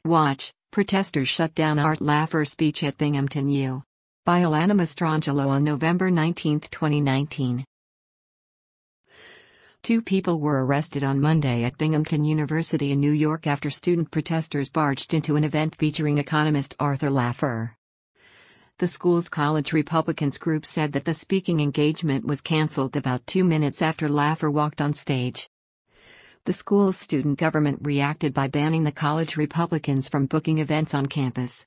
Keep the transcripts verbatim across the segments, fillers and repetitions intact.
Watch, protesters shut down Art Laffer speech at Binghamton U. By Alana Mastrangelo on November nineteenth, twenty nineteen. Two people were arrested on Monday at Binghamton University in New York after student protesters barged into an event featuring economist Arthur Laffer. The school's college Republicans group said that the speaking engagement was canceled about two minutes after Laffer walked on stage. The school's student government reacted by banning the college Republicans from booking events on campus.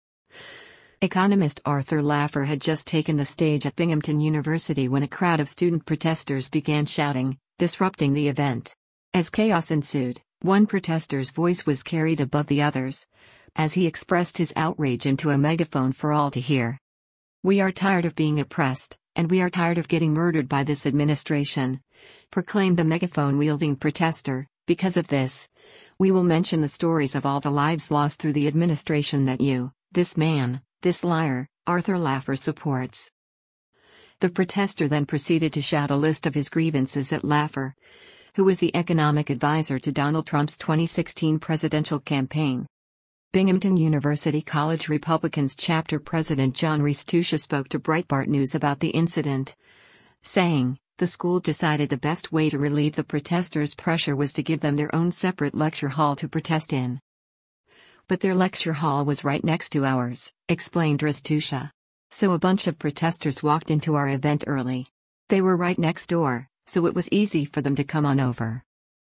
Economist Arthur Laffer had just taken the stage at Binghamton University when a crowd of student protesters began shouting, disrupting the event. As chaos ensued, one protester's voice was carried above the others, as he expressed his outrage into a megaphone for all to hear. "We are tired of being oppressed, and we are tired of getting murdered by this administration," proclaimed the megaphone-wielding protester. "Because of this, we will mention the stories of all the lives lost through the administration that you, this man, this liar, Arthur Laffer supports." The protester then proceeded to shout a list of his grievances at Laffer, who was the economic advisor to Donald Trump's twenty sixteen presidential campaign. Binghamton University College Republicans chapter president John Restuccia spoke to Breitbart News about the incident, saying, "The school decided the best way to relieve the protesters' pressure was to give them their own separate lecture hall to protest in. But their lecture hall was right next to ours," explained Restuccia. "So a bunch of protesters walked into our event early. They were right next door, so it was easy for them to come on over.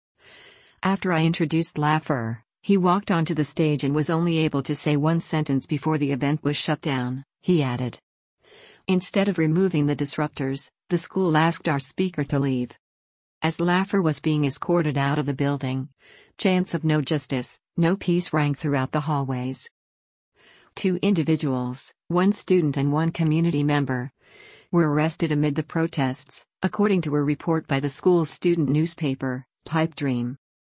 After I introduced Laffer, he walked onto the stage and was only able to say one sentence before the event was shut down," he added. Instead of removing the disruptors, the school asked our speaker to leave. As Laffer was being escorted out of the building, chants of "no justice, no peace" rang throughout the hallways. Two individuals, one student and one community member, were arrested amid the protests, according to a report by the school's student newspaper, Pipe Dream.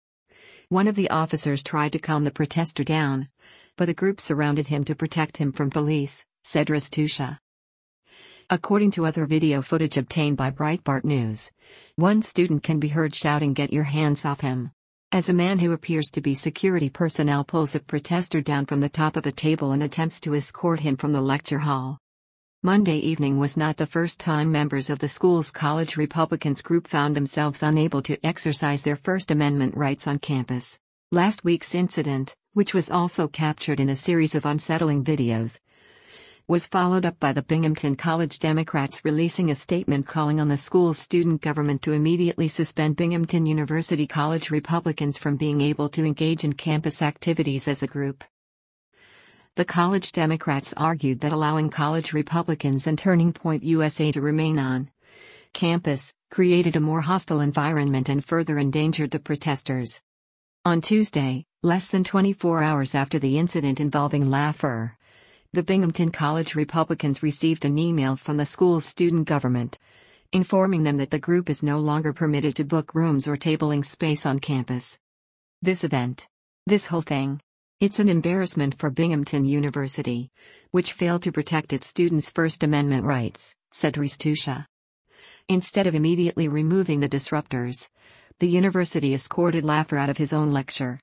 One of the officers tried to calm the protester down, but a group surrounded him to protect him from police, said Restuccia. According to other video footage obtained by Breitbart News, one student can be heard shouting, "Get your hands off him," as a man who appears to be security personnel pulls a protester down from the top of a table and attempts to escort him from the lecture hall. Monday evening was not the first time members of the school's college Republicans group found themselves unable to exercise their First Amendment rights on campus. Last week's incident, which was also captured in a series of unsettling videos, was followed up by the Binghamton College Democrats releasing a statement calling on the school's student government to immediately suspend Binghamton University College Republicans from being able to engage in campus activities as a group. The college Democrats argued that allowing college Republicans and Turning Point U S A to remain on campus created a more hostile environment and further endangered the protesters. On Tuesday, less than twenty-four hours after the incident involving Laffer, the Binghamton College Republicans received an email from the school's student government, informing them that the group is no longer permitted to book rooms or tabling space on campus. "This event, this whole thing, it's an embarrassment for Binghamton University, which failed to protect its students' First Amendment rights," said Restuccia. Instead of immediately removing the disruptors, the university escorted Laffer out of his own lecture.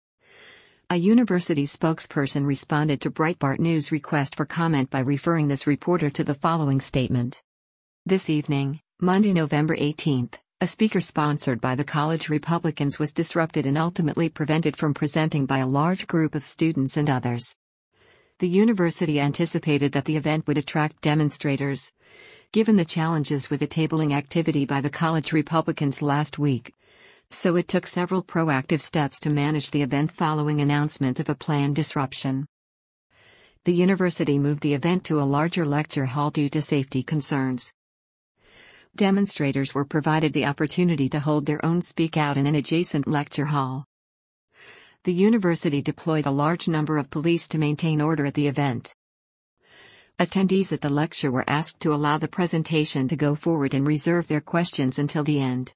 A university spokesperson responded to Breitbart News' request for comment by referring this reporter to the following statement. This evening, Monday, November eighteenth, a speaker sponsored by the college Republicans was disrupted and ultimately prevented from presenting by a large group of students and others. The university anticipated that the event would attract demonstrators, given the challenges with the tabling activity by the college Republicans last week. So it took several proactive steps to manage the event following announcement of a planned disruption. The university moved the event to a larger lecture hall due to safety concerns. Demonstrators were provided the opportunity to hold their own speak out in an adjacent lecture hall. The university deployed a large number of police to maintain order at the event. Attendees at the lecture were asked to allow the presentation to go forward and reserve their questions until the end.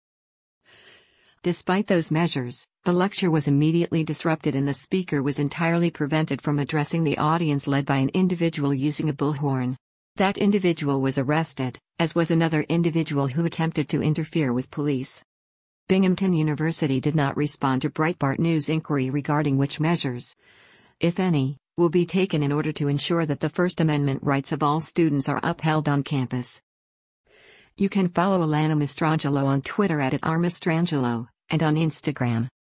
Despite those measures, the lecture was immediately disrupted and the speaker was entirely prevented from addressing the audience, led by an individual using a bullhorn. That individual was arrested, as was another individual who attempted to interfere with police. Binghamton University did not respond to Breitbart News' inquiry regarding which measures if any, will be taken in order to ensure that the First Amendment rights of all students are upheld on campus. You can follow Alana Mastrangelo on Twitter at, at rmastrangelo, and on Instagram